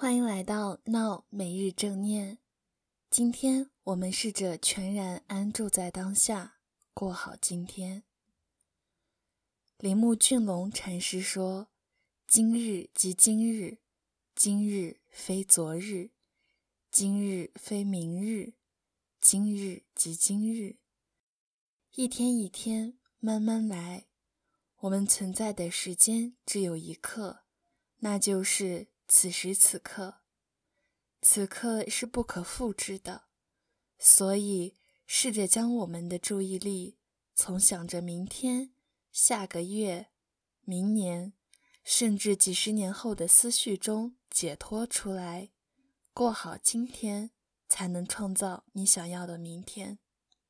欢迎来到闹每日正念。今天我们试着全然安住在当下，过好今天。铃木俊龙禅师说：今日即今日，今日非昨日，今日非明日，今日即今日。一天一天，慢慢来。我们存在的时间只有一刻，那就是此时此刻。此刻是不可复制的，所以试着将我们的注意力从想着明天、下个月、明年，甚至几十年后的思绪中解脱出来，过好今天，才能创造你想要的明天。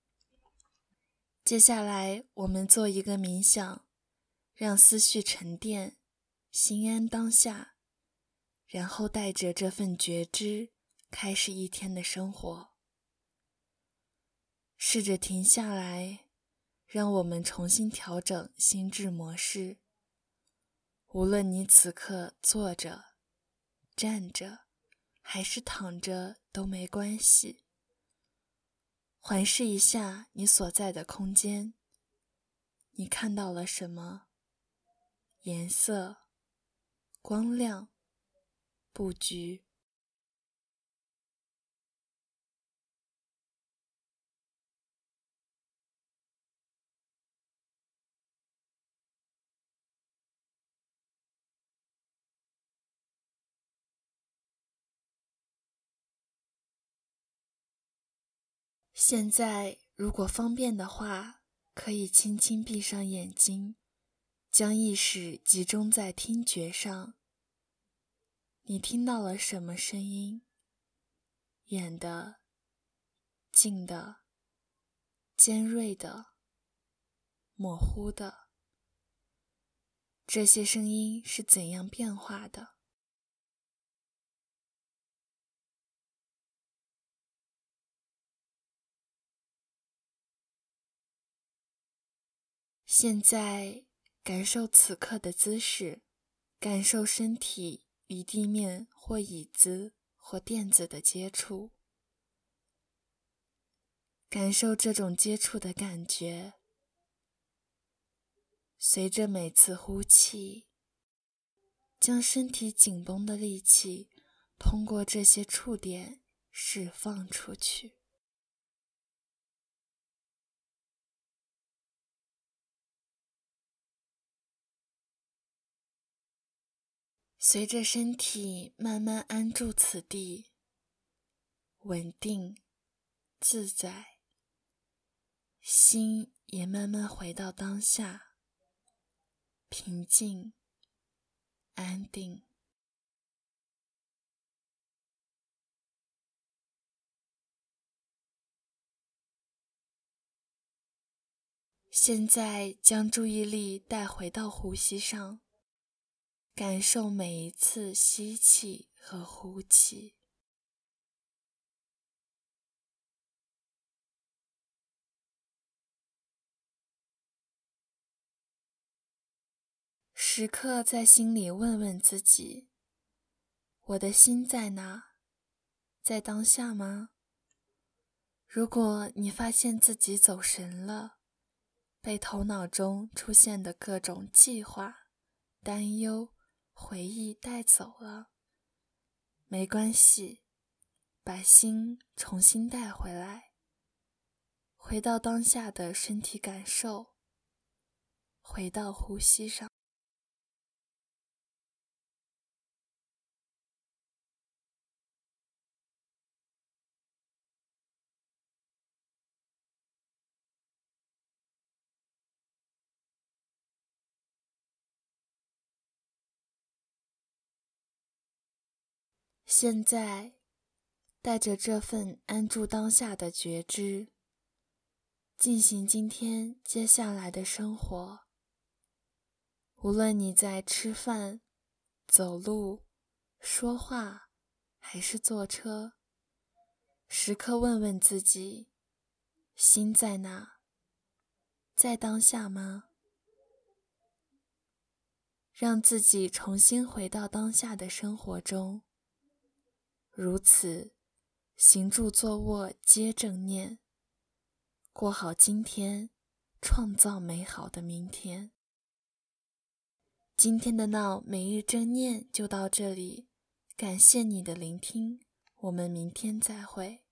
接下来我们做一个冥想，让思绪沉淀，心安当下，然后带着这份觉知开始一天的生活。试着停下来，让我们重新调整心智模式。无论你此刻坐着、站着还是躺着都没关系。环视一下你所在的空间，你看到了什么？颜色、光亮、布局。现在，如果方便的话，可以轻轻闭上眼睛，将意识集中在听觉上。你听到了什么声音？远的、近的、尖锐的、模糊的。这些声音是怎样变化的？现在感受此刻的姿势，感受身体与地面或椅子或垫子的接触，感受这种接触的感觉。随着每次呼气，将身体紧绷的力气通过这些触点释放出去。随着身体慢慢安住此地，稳定、自在，心也慢慢回到当下，平静、安定。现在将注意力带回到呼吸上，感受每一次吸气和呼气。时刻在心里问问自己，我的心在哪？在当下吗？如果你发现自己走神了，被头脑中出现的各种计划、担忧、回忆带走了，没关系，把心重新带回来，回到当下的身体感受，回到呼吸上。现在，带着这份安住当下的觉知，进行今天接下来的生活。无论你在吃饭、走路、说话，还是坐车，时刻问问自己，心在哪？在当下吗？让自己重新回到当下的生活中， 如此，行住坐卧皆正念，过好今天，创造美好的明天。今天的闹每日正念就到这里，感谢你的聆听，我们明天再会。